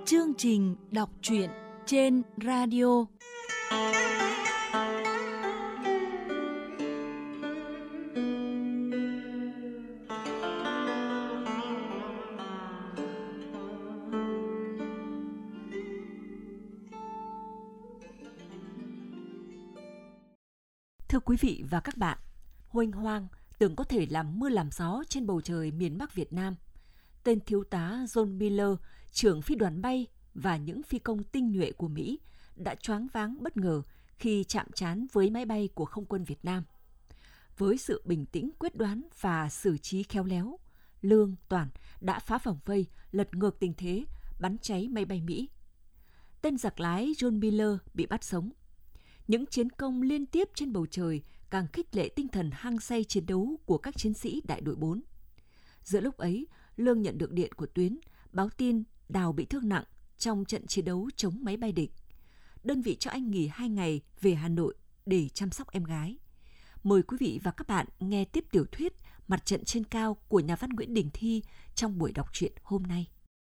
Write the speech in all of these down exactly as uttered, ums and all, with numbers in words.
Chương trình đọc truyện trên radio. Thưa quý vị và các bạn, huênh hoang tưởng có thể làm mưa làm gió trên bầu trời miền Bắc Việt Nam. Tên thiếu tá John Miller, trưởng phi đoàn bay và những phi công tinh nhuệ của Mỹ đã choáng váng bất ngờ khi chạm trán với máy bay của không quân Việt Nam. Với sự bình tĩnh quyết đoán và xử trí khéo léo, Lương, Toản đã phá vòng vây, lật ngược tình thế, bắn cháy máy bay Mỹ. Tên giặc lái John Miller bị bắt sống. Những chiến công liên tiếp trên bầu trời càng khích lệ tinh thần hăng say chiến đấu của các chiến sĩ đại đội bốn. Giữa lúc ấy, Lương nhận được điện của Tuyến, báo tin Đào bị thương nặng trong trận chiến đấu chống máy bay địch. Đơn vị cho anh nghỉ hai ngày về Hà Nội để chăm sóc em gái. Mời quý vị và các bạn nghe tiếp tiểu thuyết Mặt trận trên cao của nhà văn Nguyễn Đình Thi trong buổi đọc truyện hôm nay.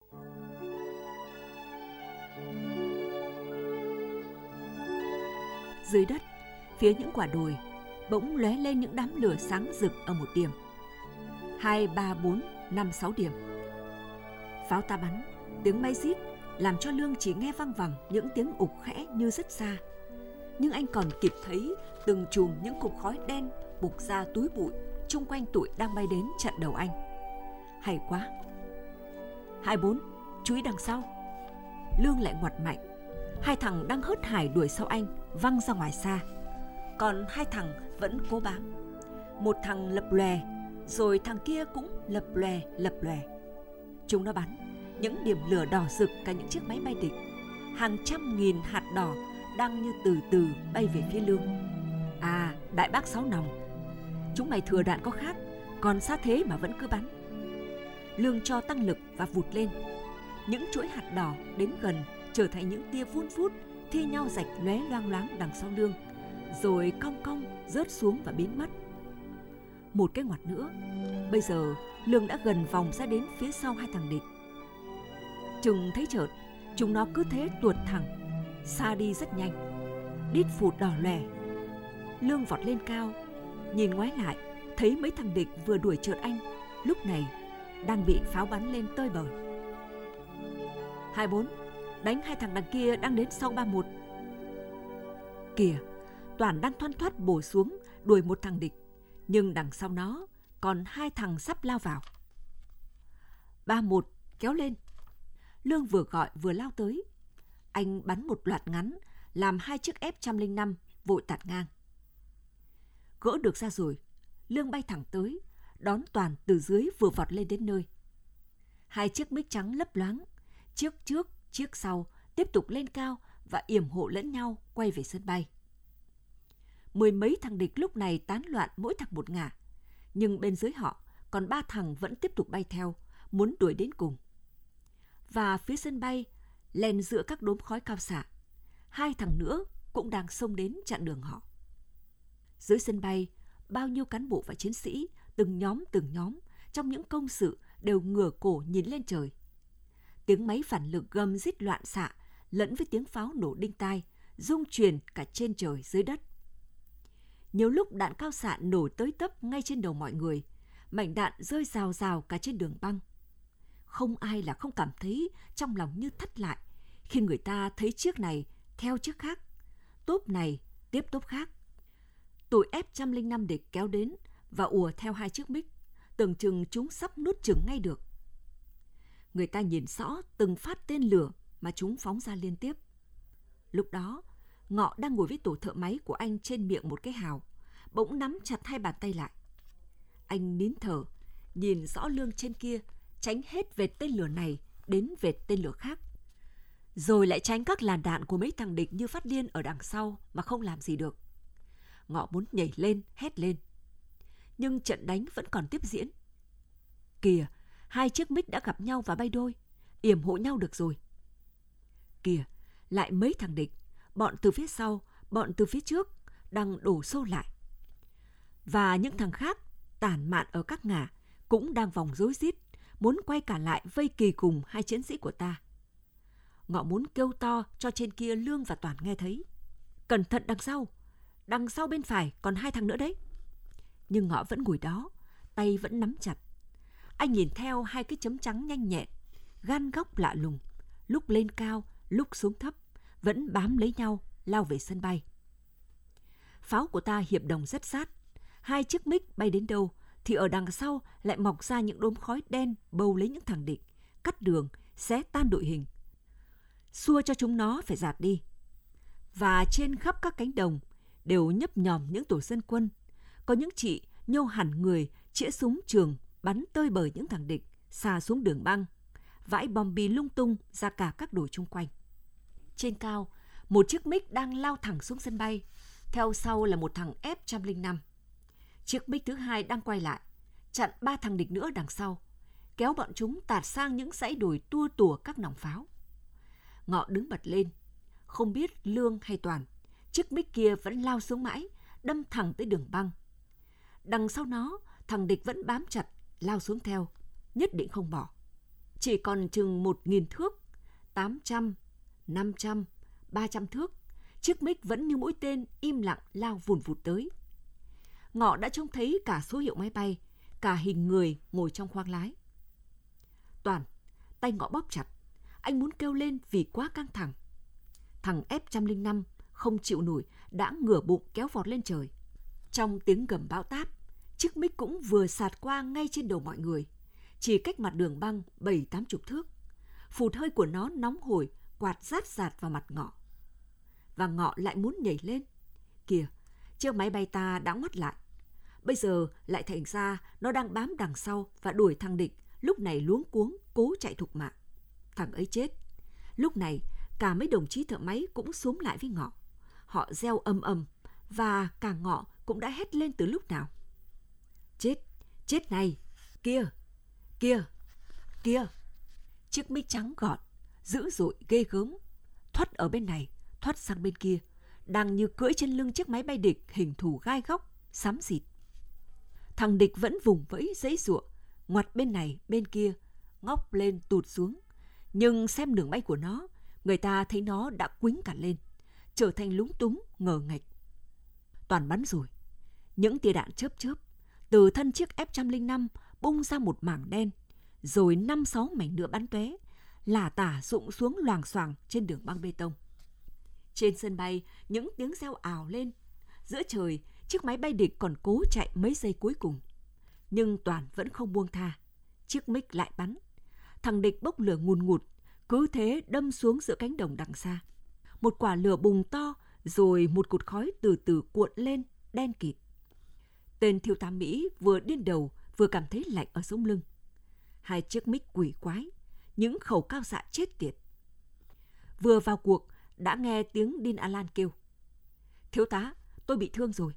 Dưới đất, phía những quả đồi, bỗng lóe lên những đám lửa sáng rực ở một điểm. Hai, ba, bốn, năm, sáu điểm. Pháo ta bắn, tiếng máy rít làm cho Lương chỉ nghe văng vẳng những tiếng ục khẽ như rất xa. Nhưng anh còn kịp thấy từng chùm những cục khói đen bục ra túi bụi chung quanh tụi đang bay đến chặn đầu anh. Hay quá! Hai bốn, chú ý đằng sau. Lương lại ngoặt mạnh. Hai thằng đang hớt hải đuổi sau anh văng ra ngoài xa. Còn hai thằng vẫn cố bám. Một thằng lập lòe, rồi thằng kia cũng lập lòe lập lòe. Chúng nó bắn những điểm lửa đỏ rực cả những chiếc máy bay địch. Hàng trăm nghìn hạt đỏ đang như từ từ bay về phía Lương. À, đại bác Sáu Nòng, chúng mày thừa đạn có khác, còn xa thế mà vẫn cứ bắn. Lương cho tăng lực và vụt lên. Những chuỗi hạt đỏ đến gần trở thành những tia vun vút thi nhau rạch lóe loang loáng đằng sau Lương, rồi cong cong rớt xuống và biến mất. Một cái ngoặt nữa, bây giờ Lương đã gần vòng ra đến phía sau hai thằng địch. Chừng thấy chợt, chúng nó cứ thế tuột thẳng, xa đi rất nhanh. Đít phụt đỏ lòe. Lương vọt lên cao, nhìn ngoái lại, thấy mấy thằng địch vừa đuổi chợt anh, lúc này đang bị pháo bắn lên tơi bời. Hai bốn, đánh hai thằng đằng kia đang đến sau ba một. Kìa, Toản đang thoăn thoắt bổ xuống đuổi một thằng địch, nhưng đằng sau nó còn hai thằng sắp lao vào. Ba một, kéo lên. Lương vừa gọi vừa lao tới. Anh bắn một loạt ngắn, làm hai chiếc F một không năm vội tạt ngang. Gỡ được ra rồi, Lương bay thẳng tới, đón Toàn từ dưới vừa vọt lên đến nơi. Hai chiếc mic trắng lấp loáng, chiếc trước, chiếc sau tiếp tục lên cao và yểm hộ lẫn nhau quay về sân bay. Mười mấy thằng địch lúc này tán loạn mỗi thằng một ngả, nhưng bên dưới họ còn ba thằng vẫn tiếp tục bay theo, muốn đuổi đến cùng. Và phía sân bay, lèn giữa các đốm khói cao xạ, hai thằng nữa cũng đang xông đến chặn đường họ. Dưới sân bay, bao nhiêu cán bộ và chiến sĩ, từng nhóm từng nhóm, trong những công sự đều ngửa cổ nhìn lên trời. Tiếng máy phản lực gầm rít loạn xạ, lẫn với tiếng pháo nổ đinh tai, rung truyền cả trên trời dưới đất. Nhiều lúc đạn cao xạ nổ tới tấp ngay trên đầu mọi người, mảnh đạn rơi rào rào cả trên đường băng. Không ai là không cảm thấy trong lòng như thắt lại khi người ta thấy chiếc này theo chiếc khác, tốp này tiếp tốp khác. Tụi F một không năm địch kéo đến và ùa theo hai chiếc mic, tưởng chừng chúng sắp nuốt chửng ngay được. Người ta nhìn rõ từng phát tên lửa mà chúng phóng ra liên tiếp. Lúc đó, Ngọ đang ngồi với tổ thợ máy của anh trên miệng một cái hào, bỗng nắm chặt hai bàn tay lại. Anh nín thở, nhìn rõ Lương trên kia, tránh hết vệt tên lửa này đến vệt tên lửa khác. Rồi lại tránh các làn đạn của mấy thằng địch như phát điên ở đằng sau mà không làm gì được. Ngọ muốn nhảy lên, hét lên. Nhưng trận đánh vẫn còn tiếp diễn. Kìa, hai chiếc mic đã gặp nhau và bay đôi, yểm hộ nhau được rồi. Kìa, lại mấy thằng địch, bọn từ phía sau, bọn từ phía trước, đang đổ xô lại. Và những thằng khác, tản mạn ở các ngả, cũng đang vòng rối rít, muốn quay cả lại vây kỳ cùng hai chiến sĩ của ta. Ngọ muốn kêu to cho trên kia Lương và Toàn nghe thấy. Cẩn thận đằng sau, đằng sau bên phải còn hai thằng nữa đấy. Nhưng Ngọ vẫn ngồi đó, tay vẫn nắm chặt. Anh nhìn theo hai cái chấm trắng nhanh nhẹn, gan góc lạ lùng, lúc lên cao, lúc xuống thấp, vẫn bám lấy nhau, lao về sân bay. Pháo của ta hiệp đồng rất sát. Hai chiếc MiG bay đến đâu, thì ở đằng sau lại mọc ra những đốm khói đen bầu lấy những thằng địch, cắt đường, xé tan đội hình, xua cho chúng nó phải dạt đi. Và trên khắp các cánh đồng đều nhấp nhòm những tổ dân quân. Có những chị nhô hẳn người, chĩa súng trường, bắn tơi bời những thằng địch, xà xuống đường băng, vãi bom bi lung tung ra cả các đồi chung quanh. Trên cao, một chiếc MiG đang lao thẳng xuống sân bay. Theo sau là một thằng F một không năm. Chiếc MiG thứ hai đang quay lại, chặn ba thằng địch nữa đằng sau, kéo bọn chúng tạt sang những dãy đồi tua tủa các nòng pháo. Ngọ đứng bật lên, không biết Lương hay Toàn, chiếc MiG kia vẫn lao xuống mãi, đâm thẳng tới đường băng. Đằng sau nó, thằng địch vẫn bám chặt, lao xuống theo, nhất định không bỏ. Chỉ còn chừng một nghìn thước, tám trăm, năm trăm, ba trăm thước, chiếc MiG vẫn như mũi tên im lặng lao vùn vụt tới. Ngọ đã trông thấy cả số hiệu máy bay, cả hình người ngồi trong khoang lái. Toàn, tay Ngọ bóp chặt, anh muốn kêu lên vì quá căng thẳng. Thằng F một không năm không chịu nổi, đã ngửa bụng kéo vọt lên trời. Trong tiếng gầm bão táp, chiếc MiG cũng vừa sạt qua ngay trên đầu mọi người, chỉ cách mặt đường băng bảy tám chục thước. Phụt hơi của nó nóng hổi, quạt rát rạt vào mặt Ngọ. Và Ngọ lại muốn nhảy lên. Kìa, chiếc máy bay ta đã ngoắt lại. Bây giờ lại thành ra nó đang bám đằng sau và đuổi thằng địch, lúc này luống cuống cố chạy thục mạng. Thằng ấy chết. Lúc này cả mấy đồng chí thợ máy cũng xúm lại với Ngọ. Họ reo ầm ầm và cả Ngọ cũng đã hét lên từ lúc nào. Chết, chết này, kia, kia, kia. Chiếc MiG trắng gọn, dữ dội ghê gớm, thoắt ở bên này, thoắt sang bên kia, đang như cưỡi trên lưng chiếc máy bay địch hình thù gai góc, xám xịt. Thằng địch vẫn vùng vẫy giãy giụa, ngoặt bên này bên kia, ngóc lên tụt xuống. Nhưng xem đường bay của nó, người ta thấy nó đã quĩnh cả lên, trở thành lúng túng, ngờ nghệch. Toàn bắn rồi. Những tia đạn chớp chớp, từ thân chiếc F một không năm bung ra một mảng đen, rồi năm sáu mảnh nữa bắn tóe, lả tả rụng xuống loàng xoàng trên đường băng bê tông. Trên sân bay, những tiếng reo ào lên. Giữa trời, chiếc máy bay địch còn cố chạy mấy giây cuối cùng. Nhưng Toàn vẫn không buông tha. Chiếc MiG lại bắn. Thằng địch bốc lửa ngùn ngụt, cứ thế đâm xuống giữa cánh đồng đằng xa. Một quả lửa bùng to, rồi một cột khói từ từ cuộn lên, đen kịt. Tên thiếu tá Mỹ vừa điên đầu, vừa cảm thấy lạnh ở sống lưng. Hai chiếc MiG quỷ quái, những khẩu cao xạ chết tiệt. Vừa vào cuộc, đã nghe tiếng Dean Allen kêu: Thiếu tá, tôi bị thương rồi.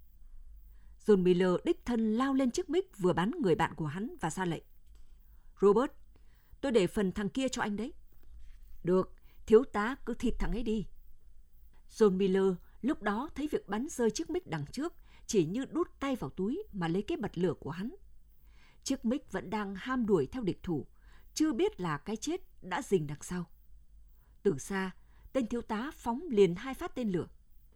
John Miller đích thân lao lên chiếc MiG vừa bắn người bạn của hắn và ra lệnh: Robert, tôi để phần thằng kia cho anh đấy. Được, thiếu tá cứ thịt thằng ấy đi. John Miller lúc đó thấy việc bắn rơi chiếc MiG đằng trước chỉ như đút tay vào túi mà lấy cái bật lửa của hắn. Chiếc MiG vẫn đang ham đuổi theo địch thủ, chưa biết là cái chết đã rình đằng sau. Từ xa, tên thiếu tá phóng liền hai phát tên lửa.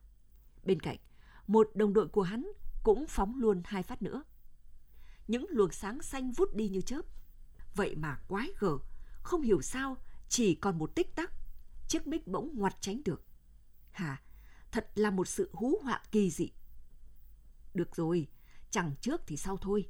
Bên cạnh, một đồng đội của hắn cũng phóng luôn hai phát nữa. Những luồng sáng xanh vút đi như chớp. Vậy mà quái gở, không hiểu sao chỉ còn một tích tắc, chiếc MiG bỗng ngoặt tránh được. Hả, thật là một sự hú họa kỳ dị. Được rồi, chẳng trước thì sau thôi.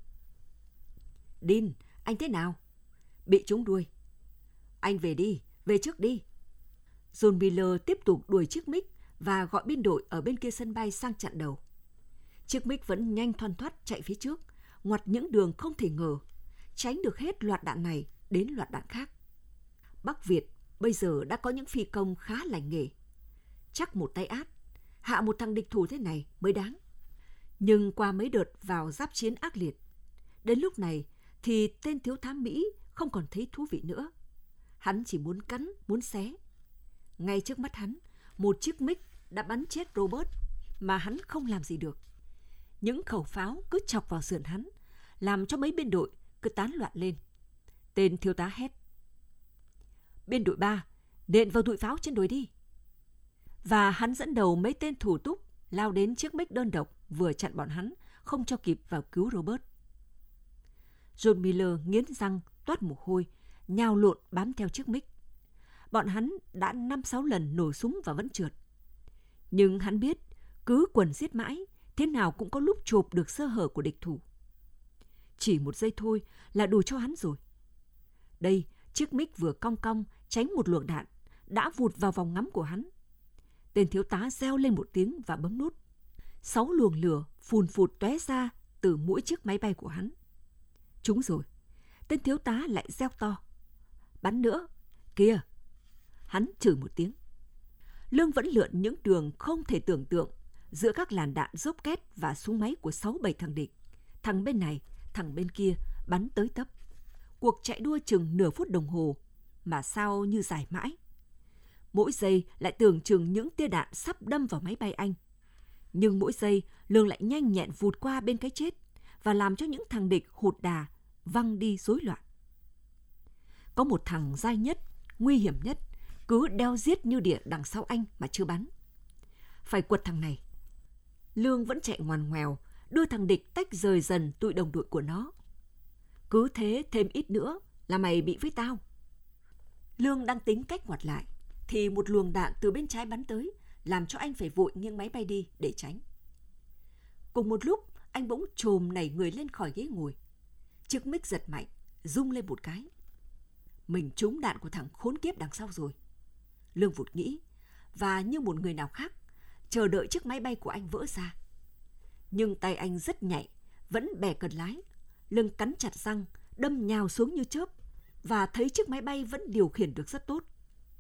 Dean, anh thế nào? Bị trúng đuôi. Anh về đi, về trước đi. John Miller tiếp tục đuổi chiếc MiG và gọi biên đội ở bên kia sân bay sang chặn đầu. Chiếc MiG vẫn nhanh thoăn thoắt chạy phía trước, ngoặt những đường không thể ngờ, tránh được hết loạt đạn này đến loạt đạn khác. Bắc Việt bây giờ đã có những phi công khá lành nghề. Chắc một tay át, hạ một thằng địch thủ thế này mới đáng. Nhưng qua mấy đợt vào giáp chiến ác liệt, đến lúc này thì tên thiếu tá Mỹ không còn thấy thú vị nữa. Hắn chỉ muốn cắn, muốn xé. Ngay trước mắt hắn, một chiếc MiG đã bắn chết Robert mà hắn không làm gì được. Những khẩu pháo cứ chọc vào sườn hắn, làm cho mấy biên đội cứ tán loạn lên. Tên thiếu tá hét: Biên đội ba, nện vào tụi pháo trên đồi đi. Và hắn dẫn đầu mấy tên thủ túc lao đến chiếc mic đơn độc vừa chặn bọn hắn, không cho kịp vào cứu Robert. John Miller nghiến răng, toát mồ hôi, nhào lộn bám theo chiếc mic. Bọn hắn đã năm sáu lần nổ súng và vẫn trượt. Nhưng hắn biết, cứ quần giết mãi, thế nào cũng có lúc chộp được sơ hở của địch thủ. Chỉ một giây thôi là đủ cho hắn rồi. Đây, chiếc mic vừa cong cong tránh một luồng đạn, đã vụt vào vòng ngắm của hắn. Tên thiếu tá reo lên một tiếng và bấm nút. Sáu luồng lửa phùn phụt tóe ra từ mỗi chiếc máy bay của hắn. Trúng rồi. Tên thiếu tá lại reo to. Bắn nữa. Kìa. Hắn chửi một tiếng. Lương vẫn lượn những đường không thể tưởng tượng giữa các làn đạn dốc két và súng máy của sáu bảy thằng địch. Thằng bên này, thằng bên kia bắn tới tấp. Cuộc chạy đua chừng nửa phút đồng hồ, mà sao như dài mãi. Mỗi giây lại tưởng chừng những tia đạn sắp đâm vào máy bay anh. Nhưng mỗi giây Lương lại nhanh nhẹn vụt qua bên cái chết và làm cho những thằng địch hụt đà, văng đi rối loạn. Có một thằng dai nhất, nguy hiểm nhất, cứ đeo giết như đỉa đằng sau anh mà chưa bắn. Phải quật thằng này. Lương vẫn chạy ngoằn ngoèo, đưa thằng địch tách rời dần tụi đồng đội của nó. Cứ thế thêm ít nữa là mày bị với tao. Lương đang tính cách ngoặt lại, thì một luồng đạn từ bên trái bắn tới, làm cho anh phải vội nghiêng máy bay đi để tránh. Cùng một lúc, anh bỗng chồm nảy người lên khỏi ghế ngồi. Chiếc mic giật mạnh, rung lên một cái. Mình trúng đạn của thằng khốn kiếp đằng sau rồi. Lương vụt nghĩ, và như một người nào khác, chờ đợi chiếc máy bay của anh vỡ ra. Nhưng tay anh rất nhạy, vẫn bẻ cần lái. Lương cắn chặt răng, đâm nhào xuống như chớp, và thấy chiếc máy bay vẫn điều khiển được rất tốt.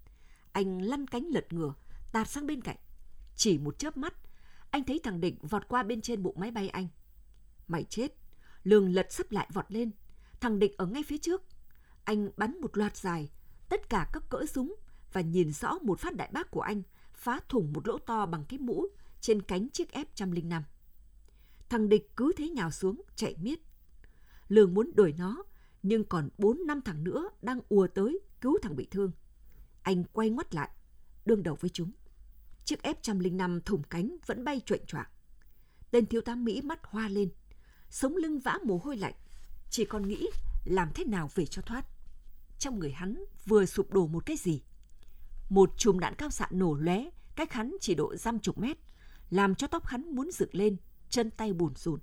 Anh lăn cánh lật ngửa, tạt sang bên cạnh. Chỉ một chớp mắt, anh thấy thằng địch vọt qua bên trên bụng máy bay anh. Mày chết. Lương lật sấp lại vọt lên. Thằng địch ở ngay phía trước. Anh bắn một loạt dài, tất cả các cỡ súng, và nhìn rõ một phát đại bác của anh phá thủng một lỗ to bằng cái mũ trên cánh chiếc F một không năm. Thằng địch cứ thế nhào xuống, chạy miết. Lương muốn đuổi nó, nhưng còn bốn năm thằng nữa đang ùa tới cứu thằng bị thương. Anh quay ngoắt lại, đương đầu với chúng. Chiếc F một không năm thủng cánh vẫn bay choạng choạng. Tên thiếu tá Mỹ mắt hoa lên, sống lưng vã mồ hôi lạnh, chỉ còn nghĩ làm thế nào về cho thoát. Trong người hắn vừa sụp đổ một cái gì. Một chùm đạn cao xạ nổ lóe cách hắn chỉ độ dăm chục mét, làm cho tóc hắn muốn dựng lên, chân tay bùn rùn.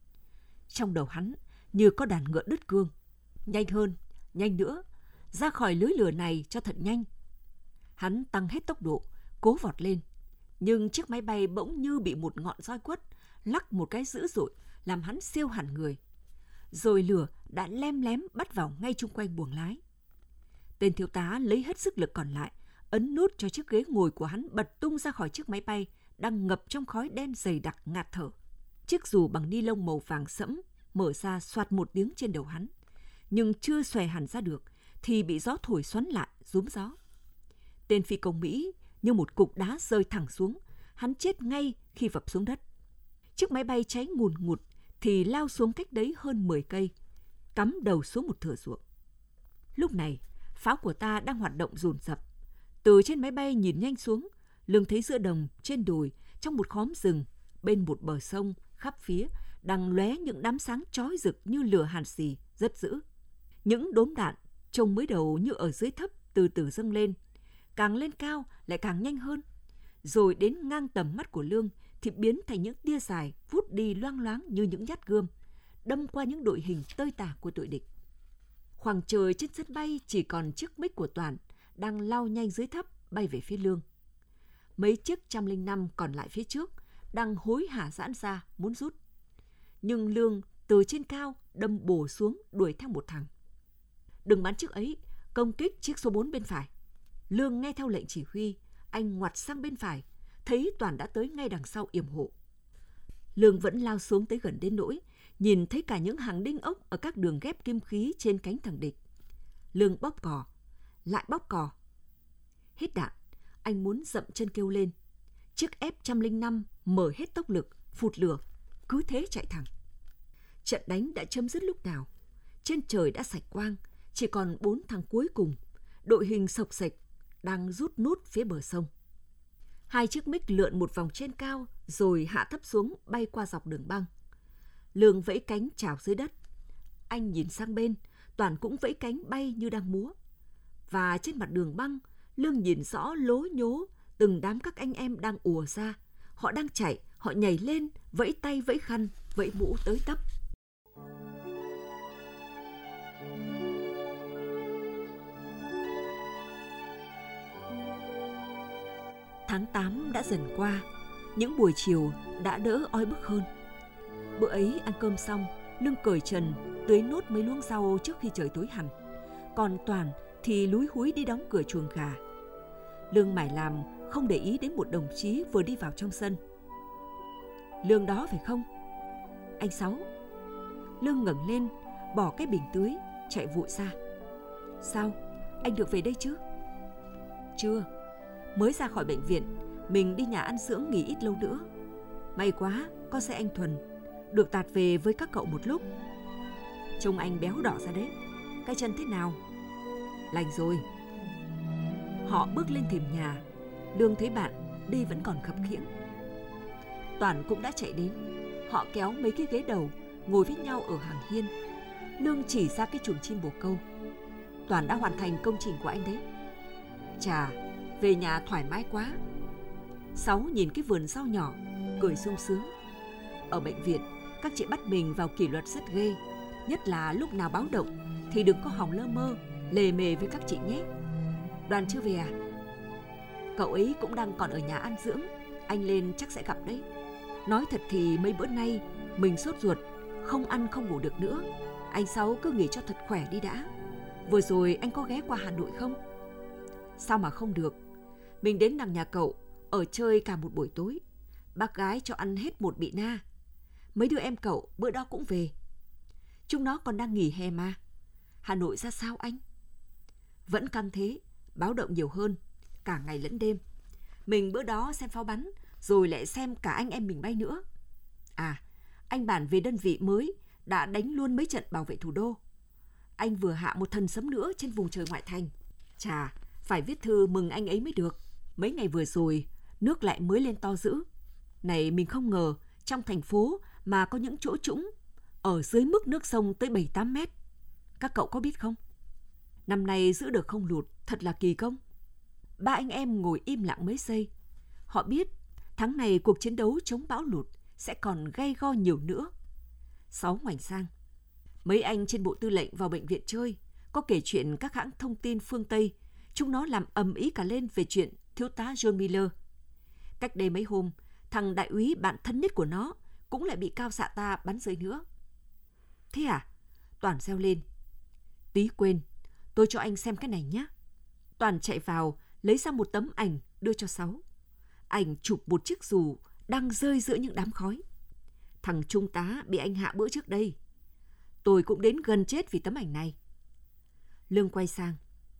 Trong đầu hắn như có đàn ngựa đứt cương. Nhanh hơn, nhanh nữa, ra khỏi lưới lửa này cho thật nhanh. Hắn tăng hết tốc độ, cố vọt lên. Nhưng chiếc máy bay bỗng như bị một ngọn roi quất, lắc một cái dữ dội, làm hắn siêu hẳn người. Rồi lửa đã lem lém bắt vào ngay chung quanh buồng lái. Tên thiếu tá lấy hết sức lực còn lại, ấn nút cho chiếc ghế ngồi của hắn bật tung ra khỏi chiếc máy bay đang ngập trong khói đen dày đặc ngạt thở. Chiếc dù bằng ni lông màu vàng sẫm mở ra xoạt một tiếng trên đầu hắn, nhưng chưa xòe hẳn ra được thì bị gió thổi xoắn lại, rúm gió. Tên phi công Mỹ như một cục đá rơi thẳng xuống, hắn chết ngay khi vập xuống đất. Chiếc máy bay cháy ngùn ngụt thì lao xuống cách đấy hơn mười cây, cắm đầu xuống một thửa ruộng. Lúc này, pháo của ta đang hoạt động dồn dập. Từ trên máy bay nhìn nhanh xuống, Lương thấy giữa đồng, trên đồi, trong một khóm rừng, bên một bờ sông, khắp phía, đang lóe những đám sáng chói rực như lửa hàn xì, rất dữ. Những đốm đạn, trông mới đầu như ở dưới thấp, từ từ dâng lên. Càng lên cao, lại càng nhanh hơn. Rồi đến ngang tầm mắt của Lương, thì biến thành những tia dài, vút đi loang loáng như những nhát gươm, đâm qua những đội hình tơi tả của đội địch. Khoảng trời trên sân bay chỉ còn chiếc mic của Toàn, đang lao nhanh dưới thấp, bay về phía Lương. Mấy chiếc một không năm còn lại phía trước, đang hối hả giãn ra, muốn rút. Nhưng Lương từ trên cao đâm bổ xuống đuổi theo một thằng. Đừng bắn chiếc ấy, công kích chiếc số bốn bên phải. Lương nghe theo lệnh chỉ huy, anh ngoặt sang bên phải, thấy Toàn đã tới ngay đằng sau yểm hộ. Lương vẫn lao xuống tới gần đến nỗi, nhìn thấy cả những hàng đinh ốc ở các đường ghép kim khí trên cánh thằng địch. Lương bóp cò, lại bóp cò. Hết đạn, anh muốn dậm chân kêu lên. Chiếc F một không năm mở hết tốc lực, phụt lửa, cứ thế chạy thẳng. Trận đánh đã chấm dứt lúc nào. Trên trời đã sạch quang, chỉ còn bốn thằng cuối cùng. Đội hình sộc sạch, đang rút nút phía bờ sông. Hai chiếc mic lượn một vòng trên cao rồi hạ thấp xuống bay qua dọc đường băng. Lương vẫy cánh chào dưới đất. Anh nhìn sang bên, Toàn cũng vẫy cánh bay như đang múa. Và trên mặt đường băng, Lương nhìn rõ lố nhố từng đám các anh em đang ùa ra. Họ đang chạy, họ nhảy lên, vẫy tay vẫy khăn, vẫy mũ tới tấp. Tháng tám đã dần qua, những buổi chiều đã đỡ oi bức hơn. Bữa ấy ăn cơm xong, Lương cởi trần, tưới nốt mấy luống rau trước khi trời tối hẳn. Còn Toàn thì lúi húi đi đóng cửa chuồng gà. Lương mải làm, không để ý đến một đồng chí vừa đi vào trong sân. Lương đó phải không? Anh Sáu. Lương ngẩng lên, bỏ cái bình tưới, chạy vội ra. Sao? Anh được về đây chứ? Chưa. Mới ra khỏi bệnh viện, mình đi nhà ăn dưỡng nghỉ ít lâu nữa. May quá, có xe anh Thuần, được tạt về với các cậu một lúc. Trông anh béo đỏ ra đấy. Cái chân thế nào? Lành rồi. Họ bước lên thềm nhà. Lương thấy bạn đi vẫn còn khập khiễng. Toàn cũng đã chạy đến. Họ kéo mấy cái ghế đầu, ngồi với nhau ở hàng hiên. Lương chỉ ra cái chuồng chim bồ câu. Toàn đã hoàn thành công trình của anh đấy. Chà, về nhà thoải mái quá. Sáu nhìn cái vườn rau nhỏ, cười sung sướng. Ở bệnh viện, các chị bắt mình vào kỷ luật rất ghê. Nhất là lúc nào báo động thì đừng có hòng lơ mơ, lề mề với các chị nhé. Đoàn chưa về à? Cậu ấy cũng đang còn ở nhà ăn dưỡng. Anh lên chắc sẽ gặp đấy. Nói thật thì mấy bữa nay mình sốt ruột, không ăn không ngủ được nữa. Anh Sáu cứ nghỉ cho thật khỏe đi đã. Vừa rồi anh có ghé qua Hà Nội không? Sao mà không được. Mình đến đằng nhà cậu, ở chơi cả một buổi tối. Bác gái cho ăn hết một bị na. Mấy đứa em cậu bữa đó cũng về. Chúng nó còn đang nghỉ hè mà. Hà Nội ra sao anh? Vẫn căng thế, báo động nhiều hơn, cả ngày lẫn đêm. Mình bữa đó xem pháo bắn, rồi lại xem cả anh em mình bay nữa. À, anh bản về đơn vị mới đã đánh luôn mấy trận bảo vệ thủ đô. Anh vừa hạ một thần sấm nữa trên vùng trời ngoại thành. Chà, phải viết thư mừng anh ấy mới được. Mấy ngày vừa rồi, nước lại mới lên to dữ. Này mình không ngờ, trong thành phố mà có những chỗ trũng, ở dưới mức nước sông tới bảy tám mét. Các cậu có biết không? Năm nay giữ được không lụt, thật là kỳ công. Ba anh em ngồi im lặng mấy giây. Họ biết tháng này cuộc chiến đấu chống bão lụt sẽ còn gay go nhiều nữa. Sáu ngoảnh sang. Mấy anh trên bộ tư lệnh vào bệnh viện chơi, có kể chuyện các hãng thông tin phương Tây. Chúng nó làm ầm ĩ cả lên về chuyện thiếu tá John Miller. Cách đây mấy hôm, thằng đại úy bạn thân nhất của nó cũng lại bị cao xạ ta bắn rơi nữa. Thế à? Toàn reo lên. Tí quên, tôi cho anh xem cái này nhé. Toàn chạy vào, lấy ra một tấm ảnh đưa cho Sáu. Ảnh chụp một chiếc dù đang rơi giữa những đám khói. Thằng trung tá bị anh hạ bữa trước đây. Tôi cũng đến gần chết vì tấm ảnh này. Lương quay sang.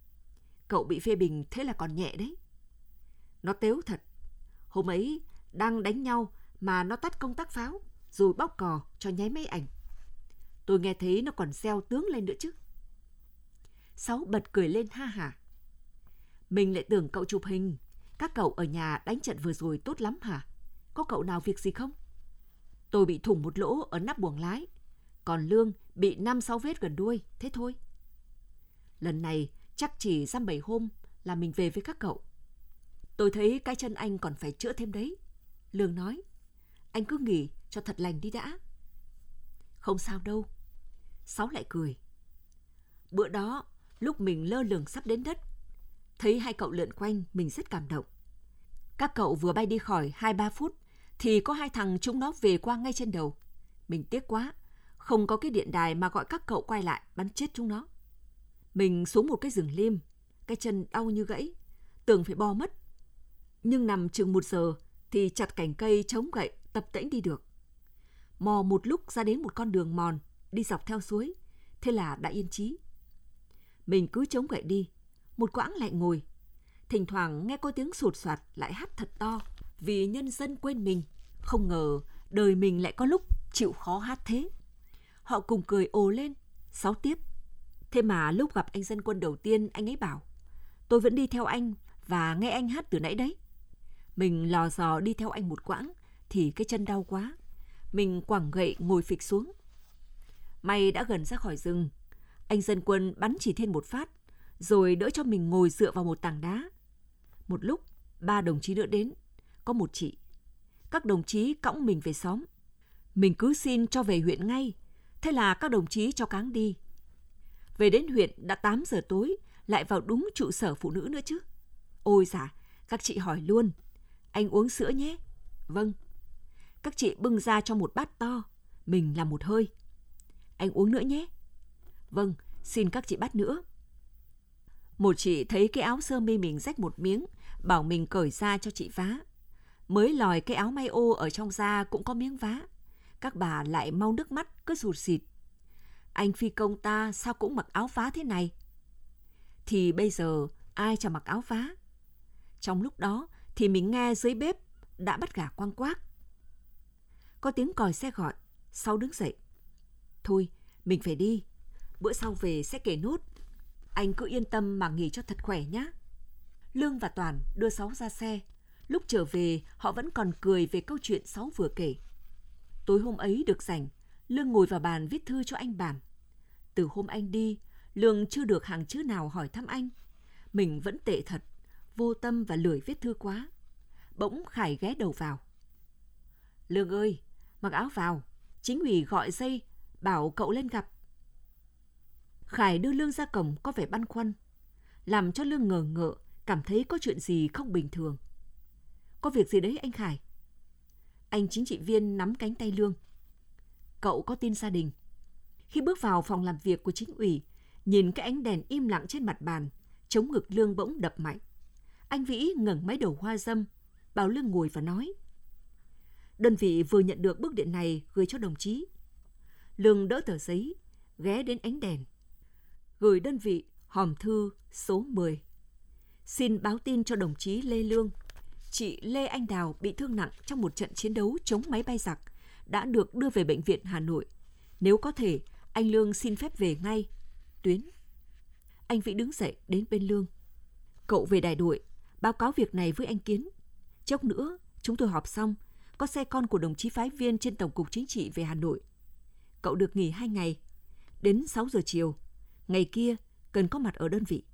Cậu bị phê bình thế là còn nhẹ đấy. Nó tếu thật. Hôm ấy đang đánh nhau mà nó tắt công tắc pháo rồi bóc cò cho nháy máy ảnh. Tôi nghe thấy nó còn reo tướng lên nữa chứ. Sáu bật cười lên ha hả. Mình lại tưởng cậu chụp hình. Các cậu ở nhà đánh trận vừa rồi tốt lắm hả? Có cậu nào việc gì không? Tôi bị thủng một lỗ ở nắp buồng lái. Còn Lương bị năm sáu vết gần đuôi. Thế thôi. Lần này chắc chỉ dăm bảy hôm là mình về với các cậu. Tôi thấy cái chân anh còn phải chữa thêm đấy. Lương nói. Anh cứ nghỉ cho thật lành đi đã. Không sao đâu. Sáu lại cười. Bữa đó, lúc mình lơ lửng sắp đến đất, thấy hai cậu lượn quanh, mình rất cảm động. Các cậu vừa bay đi khỏi hai ba phút, thì có hai thằng chúng nó về qua ngay trên đầu. Mình tiếc quá, không có cái điện đài mà gọi các cậu quay lại bắn chết chúng nó. Mình xuống một cái rừng lim, cái chân đau như gãy, tưởng phải bò mất. Nhưng nằm chừng một giờ thì chặt cành cây chống gậy tập tễnh đi được. Mò một lúc ra đến một con đường mòn, đi dọc theo suối, thế là đã yên chí. Mình cứ chống gậy đi, một quãng lại ngồi. Thỉnh thoảng nghe có tiếng sột soạt lại hát thật to, vì nhân dân quên mình. Không ngờ đời mình lại có lúc chịu khó hát thế. Họ cùng cười ồ lên. Sáu tiếp. Thế mà lúc gặp anh dân quân đầu tiên, anh ấy bảo, tôi vẫn đi theo anh và nghe anh hát từ nãy đấy. Mình lò dò đi theo anh một quãng thì cái chân đau quá. Mình quẳng gậy ngồi phịch xuống. May đã gần ra khỏi rừng. Anh dân quân bắn chỉ thêm một phát, rồi đỡ cho mình ngồi dựa vào một tảng đá. Một lúc, ba đồng chí nữa đến, có một chị. Các đồng chí cõng mình về xóm. Mình cứ xin cho về huyện ngay, thế là các đồng chí cho cáng đi. Về đến huyện đã tám giờ tối, lại vào đúng trụ sở phụ nữ nữa chứ. Ôi dả, các chị hỏi luôn, anh uống sữa nhé. Vâng. Các chị bưng ra cho một bát to, mình làm một hơi. Anh uống nữa nhé. Vâng, xin các chị bát nữa. Một chị thấy cái áo sơ mi mình rách một miếng, bảo mình cởi ra cho chị vá. Mới lòi cái áo may ô ở trong da cũng có miếng vá. Các bà lại mau nước mắt cứ rụt rịt. Anh phi công ta sao cũng mặc áo vá thế này? Thì bây giờ ai chả mặc áo vá. Trong lúc đó thì mình nghe dưới bếp đã bắt gà quang quác. Có tiếng còi xe gọi, Sáu đứng dậy. Thôi, mình phải đi. Bữa sau về sẽ kể nốt. Anh cứ yên tâm mà nghỉ cho thật khỏe nhé. Lương và Toàn đưa Sáu ra xe. Lúc trở về, họ vẫn còn cười về câu chuyện Sáu vừa kể. Tối hôm ấy được rảnh, Lương ngồi vào bàn viết thư cho anh Bản. Từ hôm anh đi, Lương chưa được hàng chữ nào hỏi thăm anh. Mình vẫn tệ thật, vô tâm và lười viết thư quá. Bỗng Khải ghé đầu vào. Lương ơi, mặc áo vào, chính ủy gọi dây, bảo cậu lên gặp. Khải đưa Lương ra cổng có vẻ băn khoăn, làm cho Lương ngờ ngợ, cảm thấy có chuyện gì không bình thường. Có việc gì đấy anh Khải? Anh chính trị viên nắm cánh tay Lương. Cậu có tin gia đình. Khi bước vào phòng làm việc của chính ủy, nhìn cái ánh đèn im lặng trên mặt bàn, chống ngực Lương bỗng đập mạnh. Anh Vĩ ngẩng máy đầu hoa dâm, bảo Lương ngồi và nói. Đơn vị vừa nhận được bức điện này gửi cho đồng chí. Lương đỡ tờ giấy, ghé đến ánh đèn. Gửi đơn vị hòm thư số mười. Xin báo tin cho đồng chí Lê Lương. Chị Lê Anh Đào bị thương nặng trong một trận chiến đấu chống máy bay giặc, đã được đưa về bệnh viện Hà Nội. Nếu có thể, anh Lương xin phép về ngay. Tuyến. Anh Vĩ đứng dậy đến bên Lương. Cậu về đại đội, báo cáo việc này với anh Kiến. Chốc nữa, chúng tôi họp xong, có xe con của đồng chí phái viên trên Tổng cục Chính trị về Hà Nội. Cậu được nghỉ hai ngày, đến sáu giờ chiều. Ngày kia, cần có mặt ở đơn vị.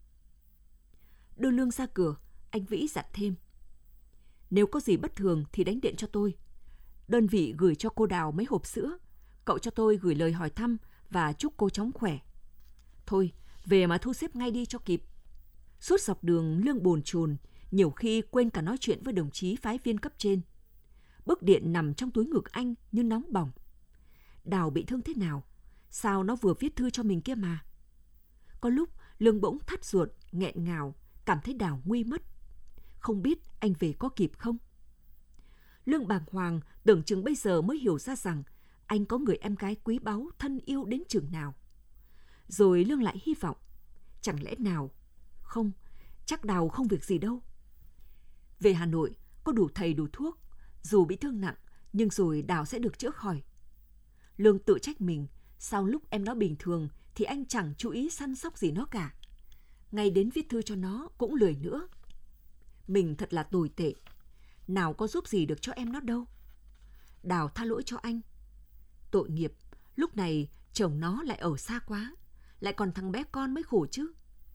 Đưa Lương ra cửa, anh Vĩ dặn thêm. Nếu có gì bất thường thì đánh điện cho tôi. Đơn vị gửi cho cô Đào mấy hộp sữa. Cậu cho tôi gửi lời hỏi thăm và chúc cô chóng khỏe. Thôi, về mà thu xếp ngay đi cho kịp. Suốt dọc đường Lương bồn chồn, nhiều khi quên cả nói chuyện với đồng chí phái viên cấp trên. Bức điện nằm trong túi ngực anh như nóng bỏng. Đào bị thương thế nào? Sao nó vừa viết thư cho mình kia mà? Có lúc Lương bỗng thắt ruột, nghẹn ngào, cảm thấy Đào nguy mất. Không biết anh về có kịp không? Lương bàng hoàng, tưởng chừng bây giờ mới hiểu ra rằng anh có người em gái quý báu, thân yêu đến chừng nào. Rồi Lương lại hy vọng, chẳng lẽ nào? Không, chắc Đào không việc gì đâu. Về Hà Nội, có đủ thầy đủ thuốc. Dù bị thương nặng, nhưng rồi Đào sẽ được chữa khỏi. Lương tự trách mình, sau lúc em nó bình thường thì anh chẳng chú ý săn sóc gì nó cả. Ngay đến viết thư cho nó cũng lười nữa. Mình thật là tồi tệ. Nào có giúp gì được cho em nó đâu. Đào tha lỗi cho anh. Tội nghiệp, lúc này chồng nó lại ở xa quá, lại còn thằng bé con mới khổ chứ.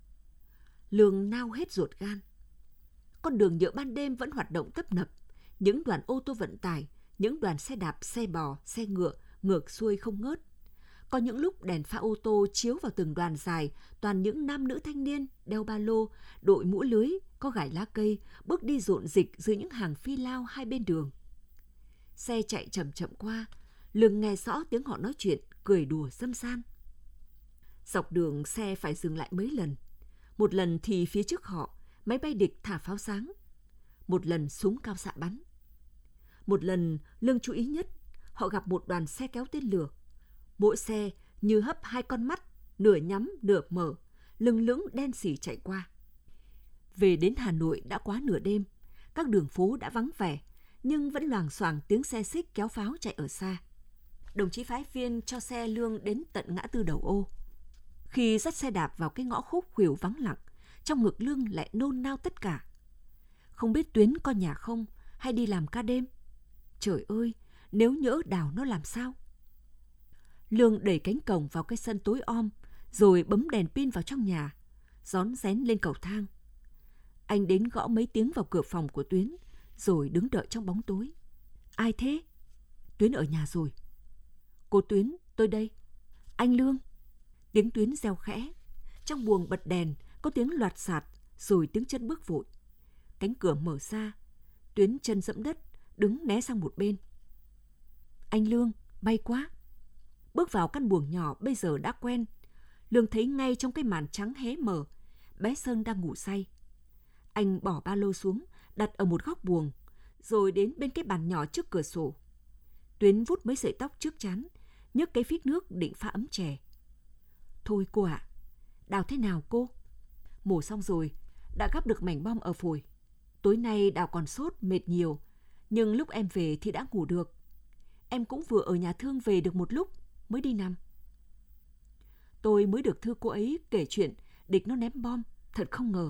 Lương nao hết ruột gan. Con đường nhựa ban đêm vẫn hoạt động tấp nập. Những đoàn ô tô vận tải, những đoàn xe đạp, xe bò, xe ngựa ngược xuôi không ngớt. Có những lúc đèn pha ô tô chiếu vào từng đoàn dài, toàn những nam nữ thanh niên đeo ba lô, đội mũ lưới, có gải lá cây, bước đi rộn rịch dưới những hàng phi lao hai bên đường. Xe chạy chậm chậm qua, Lương nghe rõ tiếng họ nói chuyện, cười đùa râm ran. Dọc đường xe phải dừng lại mấy lần. Một lần thì phía trước họ, máy bay địch thả pháo sáng. Một lần súng cao xạ bắn. Một lần Lương chú ý nhất, họ gặp một đoàn xe kéo tên lửa. Mỗi xe như hấp hai con mắt, nửa nhắm nửa mở, lưng lững đen sì chạy qua. Về đến Hà Nội đã quá nửa đêm, các đường phố đã vắng vẻ, nhưng vẫn loảng xoảng tiếng xe xích kéo pháo chạy ở xa. Đồng chí phái viên cho xe Lương đến tận ngã tư đầu ô. Khi dắt xe đạp vào cái ngõ khúc khuỷu vắng lặng, trong ngực Lương lại nôn nao tất cả. Không biết Tuyến có nhà không hay đi làm ca đêm. Trời ơi, nếu nhỡ Đào nó làm sao? Lương đẩy cánh cổng vào cái sân tối om, rồi bấm đèn pin vào trong nhà, rón rén lên cầu thang. Anh đến gõ mấy tiếng vào cửa phòng của Tuyến, rồi đứng đợi trong bóng tối. Ai thế? Tuyến ở nhà rồi. Cô Tuyến, tôi đây. Anh Lương. Tiếng Tuyến reo khẽ. Trong buồng bật đèn, có tiếng loạt xạt, rồi tiếng chân bước vội. Cánh cửa mở ra, Tuyến chân dẫm đất, đứng né sang một bên. Anh Lương, may quá. Bước vào căn buồng nhỏ bây giờ đã quen, Lương thấy ngay trong cái màn trắng hé mở, bé Sơn đang ngủ say. Anh bỏ ba lô xuống, đặt ở một góc buồng, rồi đến bên cái bàn nhỏ trước cửa sổ. Tuyến vút mấy sợi tóc trước trán, nhấc cái phích nước định pha ấm chè. Thôi cô ạ, à, Đào thế nào cô? Mổ xong rồi, đã gắp được mảnh bom ở phổi. Tối nay Đào còn sốt, mệt nhiều, nhưng lúc em về thì đã ngủ được. Em cũng vừa ở nhà thương về được một lúc, mới đi nằm. Tôi mới được thư cô ấy kể chuyện địch nó ném bom, thật không ngờ.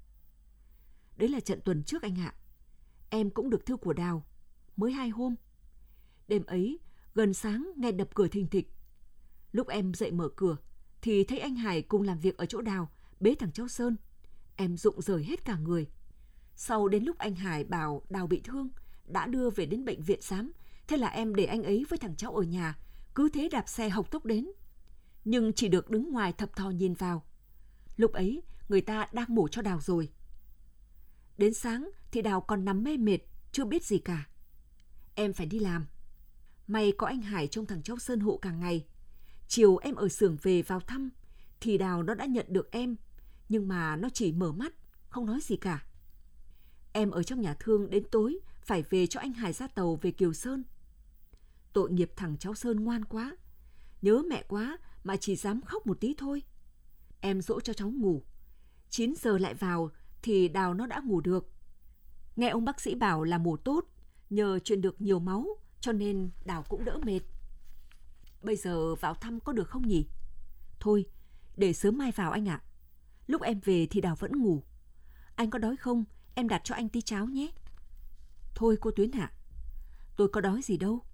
Đấy là trận tuần trước anh ạ. Em cũng được thư của Đào, mới hai hôm. Đêm ấy, gần sáng nghe đập cửa thình thịch. Lúc em dậy mở cửa, thì thấy anh Hải cùng làm việc ở chỗ Đào, bế thằng cháu Sơn. Em rụng rời hết cả người. Sau đến lúc anh Hải bảo Đào bị thương, đã đưa về đến bệnh viện khám. Thế là em để anh ấy với thằng cháu ở nhà, cứ thế đạp xe hộc tốc đến. Nhưng chỉ được đứng ngoài thập thò nhìn vào. Lúc ấy, người ta đang mổ cho Đào rồi. Đến sáng thì Đào còn nằm mê mệt, chưa biết gì cả. Em phải đi làm. May có anh Hải trông thằng cháu Sơn hộ cả ngày. Chiều em ở xưởng về vào thăm, thì Đào nó đã nhận được em, nhưng mà nó chỉ mở mắt, không nói gì cả. Em ở trong nhà thương đến tối, phải về cho anh Hải ra tàu về Kiều Sơn. Tội nghiệp thằng cháu Sơn ngoan quá, nhớ mẹ quá mà chỉ dám khóc một tí thôi. Em dỗ cho cháu ngủ. chín giờ lại vào thì Đào nó đã ngủ được. Nghe ông bác sĩ bảo là mổ tốt, nhờ truyền được nhiều máu cho nên Đào cũng đỡ mệt. Bây giờ vào thăm có được không nhỉ? Thôi, để sớm mai vào anh ạ. Lúc em về thì Đào vẫn ngủ. Anh có đói không? Em đặt cho anh tí cháo nhé. Thôi cô Tuyến ạ, tôi có đói gì đâu.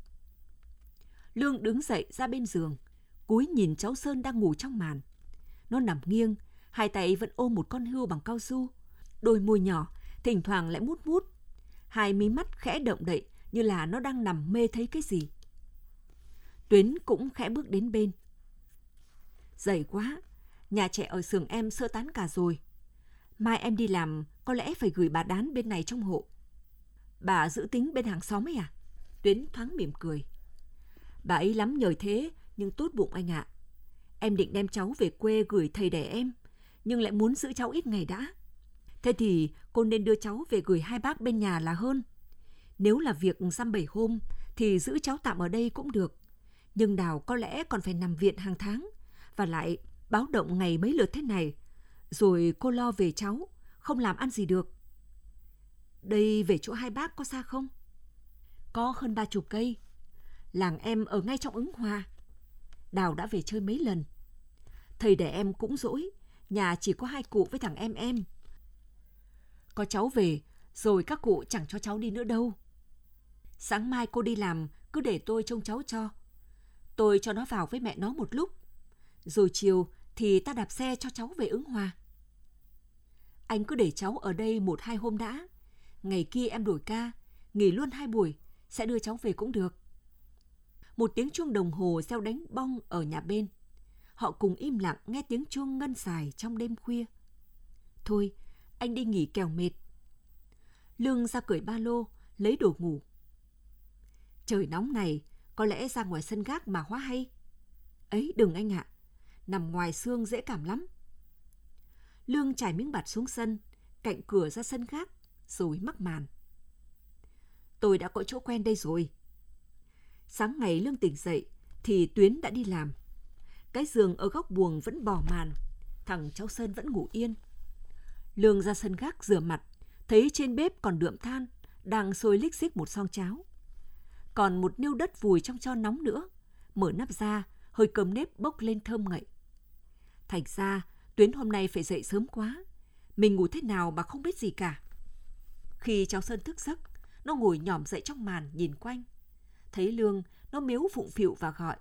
Lương đứng dậy ra bên giường, cúi nhìn cháu Sơn đang ngủ trong màn. Nó nằm nghiêng, hai tay vẫn ôm một con hươu bằng cao su. Đôi môi nhỏ, thỉnh thoảng lại mút mút. Hai mí mắt khẽ động đậy như là nó đang nằm mê thấy cái gì. Tuyến cũng khẽ bước đến bên. Dậy quá, nhà trẻ ở xưởng em sơ tán cả rồi. Mai em đi làm có lẽ phải gửi bà Đán bên này trong hộ. Bà giữ tính bên hàng xóm ấy à? Tuyến thoáng mỉm cười. Bà ấy lắm nhời thế, nhưng tốt bụng anh ạ. Em định đem cháu về quê gửi thầy đẻ em, nhưng lại muốn giữ cháu ít ngày đã. Thế thì cô nên đưa cháu về gửi hai bác bên nhà là hơn. Nếu là việc dăm bảy hôm thì giữ cháu tạm ở đây cũng được. Nhưng Đào có lẽ còn phải nằm viện hàng tháng, và lại báo động ngày mấy lượt thế này. Rồi cô lo về cháu, không làm ăn gì được. Đây về chỗ hai bác có xa không? Có hơn ba chục cây. Làng em ở ngay trong Ứng Hòa. Đào đã về chơi mấy lần. Thầy đẻ em cũng dỗi, nhà chỉ có hai cụ với thằng em em. Có cháu về, rồi các cụ chẳng cho cháu đi nữa đâu. Sáng mai cô đi làm, cứ để tôi trông cháu cho. Tôi cho nó vào với mẹ nó một lúc. Rồi chiều thì ta đạp xe cho cháu về Ứng Hòa. Anh cứ để cháu ở đây một hai hôm đã. Ngày kia em đổi ca, nghỉ luôn hai buổi, sẽ đưa cháu về cũng được. Một tiếng chuông đồng hồ reo đánh bong ở nhà bên. Họ cùng im lặng nghe tiếng chuông ngân dài trong đêm khuya. Thôi, anh đi nghỉ kẻo mệt. Lương ra cởi ba lô, lấy đồ ngủ. Trời nóng này, có lẽ ra ngoài sân gác mà hóa hay. Ấy đừng anh ạ, nằm ngoài sương dễ cảm lắm. Lương trải miếng bạt xuống sân, cạnh cửa ra sân gác, rồi mắc màn. Tôi đã có chỗ quen đây rồi. Sáng ngày Lương tỉnh dậy thì Tuyến đã đi làm. Cái giường ở góc buồng vẫn bỏ màn, thằng cháu Sơn vẫn ngủ yên. Lương ra sân gác rửa mặt, thấy trên bếp còn đượm than, đang sôi lích xích một xong cháo. Còn một niêu đất vùi trong tro nóng nữa, mở nắp ra, hơi cơm nếp bốc lên thơm ngậy. Thành ra, Tuyến hôm nay phải dậy sớm quá. Mình ngủ thế nào mà không biết gì cả. Khi cháu Sơn thức giấc, nó ngồi nhòm dậy trong màn nhìn quanh. Thấy Lương, nó miếu phụng phịu và gọi.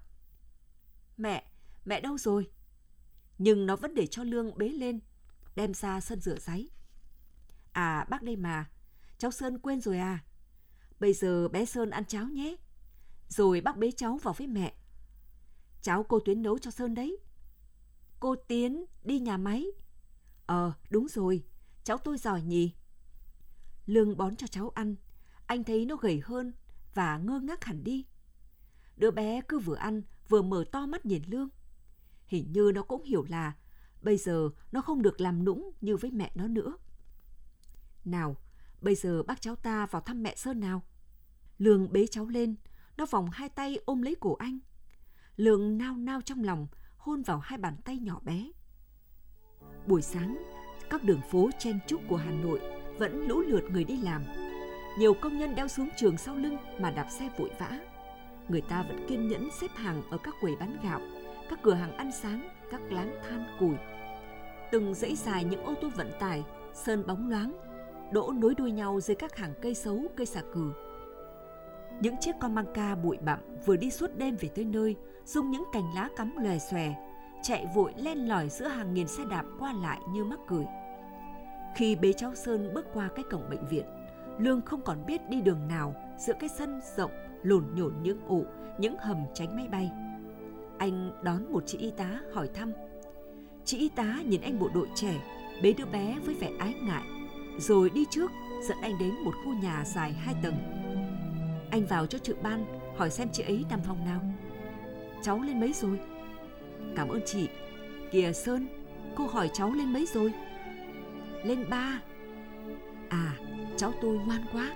Mẹ, mẹ đâu rồi? Nhưng nó vẫn để cho Lương bế lên, đem ra sân rửa ráy. À, bác đây mà, cháu Sơn quên rồi à? Bây giờ bé Sơn ăn cháo nhé. Rồi bác bế cháu vào với mẹ. Cháu cô Tuyến nấu cho Sơn đấy. Cô Tiến đi nhà máy. Ờ, đúng rồi, cháu tôi giỏi nhỉ. Lương bón cho cháu ăn. Anh thấy nó gầy hơn và ngơ ngác hẳn đi. Đứa bé cứ vừa ăn vừa mở to mắt nhìn Lương. Hình như nó cũng hiểu là bây giờ nó không được làm nũng như với mẹ nó nữa. Nào, bây giờ bác cháu ta vào thăm mẹ Sơn nào. Lương bế cháu lên, nó vòng hai tay ôm lấy cổ anh. Lương nao nao trong lòng, hôn vào hai bàn tay nhỏ bé. Buổi sáng, các đường phố chen chúc của Hà Nội vẫn lũ lượt người đi làm. Nhiều công nhân đeo xuống trường sau lưng mà đạp xe vội vã. Người ta vẫn kiên nhẫn xếp hàng ở các quầy bán gạo, các cửa hàng ăn sáng, các láng than củi. Từng dãy dài những ô tô vận tải, sơn bóng loáng, đỗ nối đuôi nhau dưới các hàng cây sấu, cây xà cừ. Những chiếc con măng ca bụi bặm vừa đi suốt đêm về tới nơi, rung những cành lá cắm lòe xòe, chạy vội len lỏi giữa hàng nghìn xe đạp qua lại như mắc cười. Khi bế cháu Sơn bước qua cái cổng bệnh viện, Lương không còn biết đi đường nào giữa cái sân rộng lổn nhổn những ụ, những hầm tránh máy bay. Anh đón một chị y tá hỏi thăm. Chị y tá nhìn anh bộ đội trẻ, bế đứa bé với vẻ ái ngại, rồi đi trước dẫn anh đến một khu nhà dài hai tầng. Anh vào cho trực ban hỏi xem chị ấy nằm phòng nào. Cháu lên mấy rồi? Cảm ơn chị. Kìa Sơn, cô hỏi cháu lên mấy rồi? Lên ba. À, cháu tôi ngoan quá.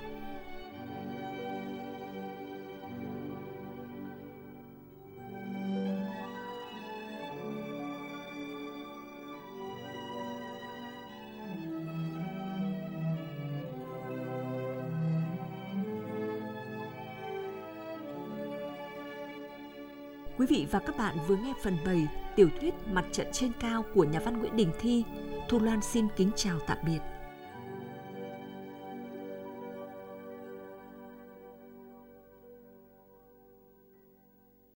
Quý vị và các bạn vừa nghe phần bảy tiểu thuyết Mặt trận trên cao của nhà văn Nguyễn Đình Thi. Thu Loan xin kính chào tạm biệt.